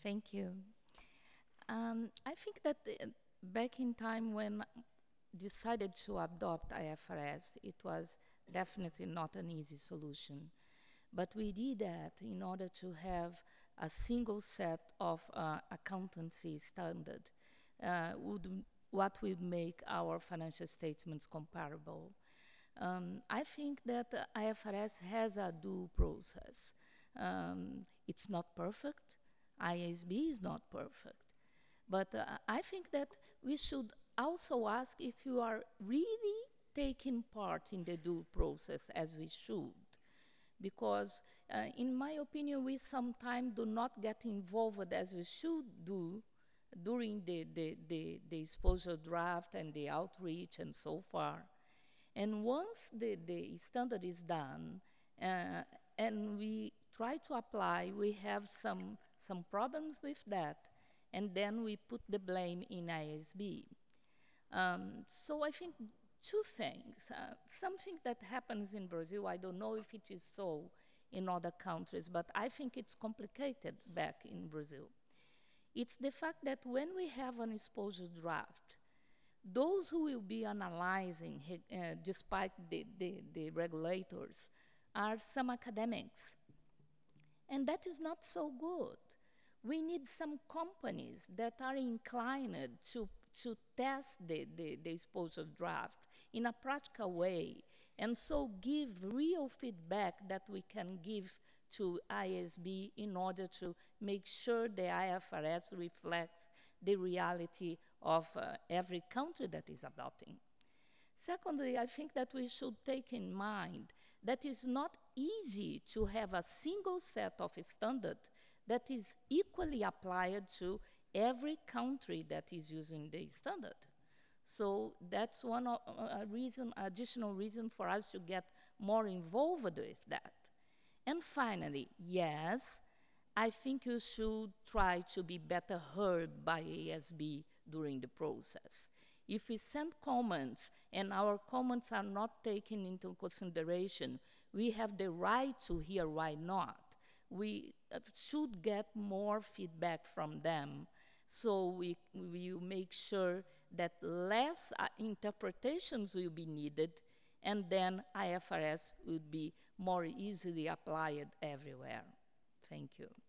Thank you. I think that back in time when decided to adopt IFRS, it was definitely not an easy solution. But we did that in order to have a single set of accountancy standard, would what would make our financial statements comparable. I think that IFRS has a due process. It's not perfect. ISB is not perfect. But I think that we should also ask if you are really taking part in the due process as we should. Because, in my opinion, we sometimes do not get involved as we should do during the exposure draft and the outreach and so far. And once the standard is done uh, and we try to apply, we have some problems with that. And then we put the blame in ISB. So I think two things. Something that happens in Brazil, I don't know if it is so in other countries, but I think it's complicated back in Brazil. It's the fact that when we have an exposure draft, those who will be analyzing, despite the regulators, are some academics. And that is not so good. We need some companies that are inclined to test the exposure draft in a practical way, and so give real feedback that we can give to ISB in order to make sure the IFRS reflects the reality of every country that is adopting. Secondly, I think that we should take in mind that it's not easy to have a single set of standard that is equally applied to every country that is using the standard. So that's one reason, additional reason for us to get more involved with that. And finally, yes, I think you should try to be better heard by ASB during the process. If we send comments and our comments are not taken into consideration, we have the right to hear why not. We should get more feedback from them so we will make sure that less interpretations will be needed and then IFRS would be more easily applied everywhere. Thank you.